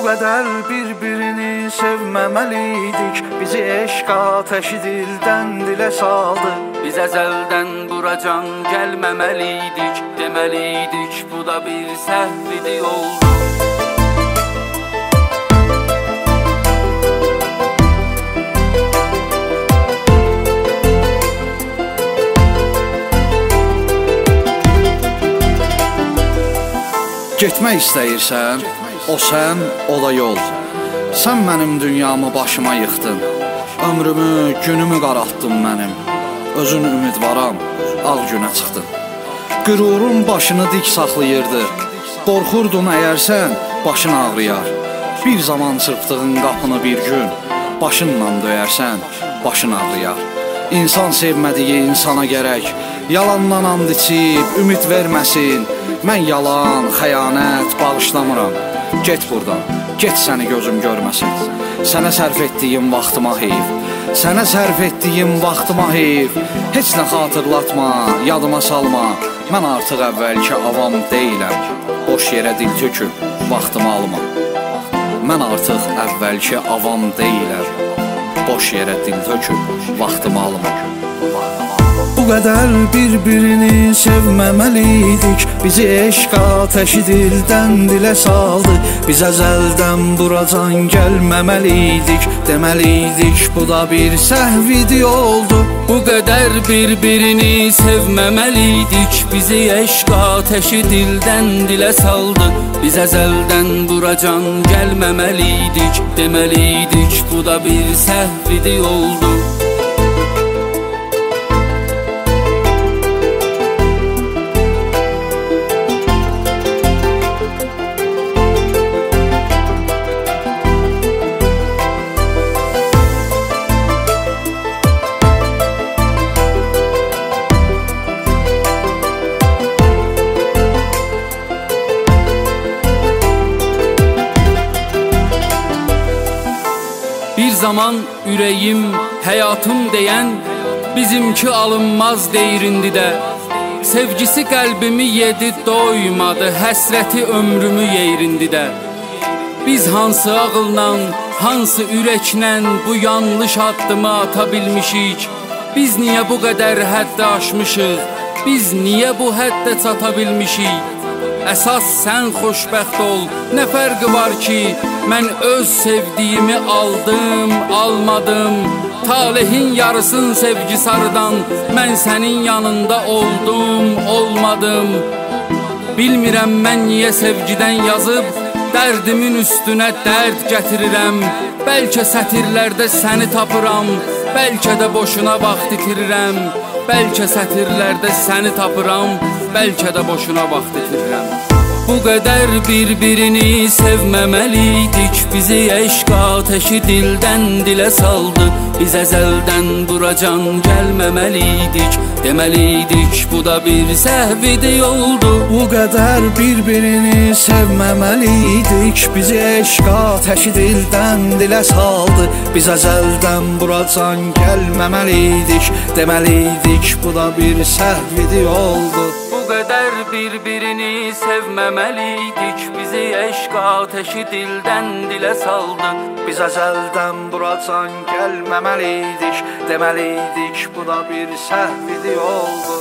qədər bir-birini sevməməliydik. Bizi eşq ateşi dildən dilə saldı. Biz əzəldən buracan gəlməməliydik. Deməliydik, bu da bir səhvidi oldu. Getmək istəyirsən, o sən, o da yol. Sən mənim dünyamı başıma yıxdın. Ömrümü, günümü qaraltdın mənim. Özün ümidvaram, ağ günə çıxdın. Qürurun başını dik saxlayırdı. Qorxurdun əgər sən, başın ağrıyar. Bir zaman çırpdığın qapını bir gün başınla döyərsən, başın ağrıyar. İnsan sevmədiyi insana gərək yalandan and içib ümid verməsin. Mən yalan, xəyanət bağışlamıram. Get buradan, get səni gözüm görməsin. Sənə sərf etdiyim vaxtıma heyf. Sənə sərf etdiyim vaxtıma heyf. Heç nə xatırlatma, yadıma salma. Mən artıq əvvəlki avam deyiləm. Boş yerə dil töküb, vaxtımı alma. Mən artıq əvvəlki avam deyiləm. Boş yerə dil töküb, vaxtımı alma. Bu qədər bir-birini sevməməliydik. Bizi eşq ateşi dildən dilə saldı. Biz əzəldən buracan gəlməməliydik. Deməliydik, bu da bir səhvidi oldu. Bu qədər bir-birini sevməməliydik. Bizi eşq ateşi dildən dilə saldı. Biz əzəldən buracan gəlməməliydik. Deməliydik, bu da bir səhvidi oldu. Bir zaman ürəyim, həyatım deyən bizimki alınmaz deyirindi də. Sevgisi qəlbimi yedi doymadı, həsrəti ömrümü yeyrindi də. Biz hansı ağılla, hansı ürəklə bu yanlış addımı ata bilmişik? Biz niyə bu qədər həddə aşmışıq? Biz niyə bu həddə çata bilmişik? Əsas sən xoşbəxt ol, nə fərqi var ki, mən öz sevdiyimi aldım, almadım. Talehin yarısın sevgi sarıdan, mən sənin yanında oldum, olmadım. Bilmirəm mən niyə sevgidən yazıb, dərdimin üstünə dərd gətirirəm. Bəlkə sətirlərdə səni tapıram, bəlkə də boşuna vaxt itirirəm. Bəlkə sətirlərdə səni tapıram, bəlkə də boşuna vaxt itirirəm. Bu qədər bir-birini sevməməliydik. Bizi eşq ateşi dildən dilə saldı. Biz əzəldən buracan gəlməməliydik. Deməliydik, bu da bir səhvidi oldu. Bu qədər bir-birini sevməməliydik. Bizi eşq ateşi dildən dilə saldı. Biz əzəldən buracan gəlməməliydik. Deməliydik, bu da bir səhvidi oldu. Bu qədər bir-birini sevməməliydik. Bizi eşq ateşi dildən dilə saldı. Biz əzəldən buracan gəlməməliydik. Deməliydik, bu da bir səhvidi oldu.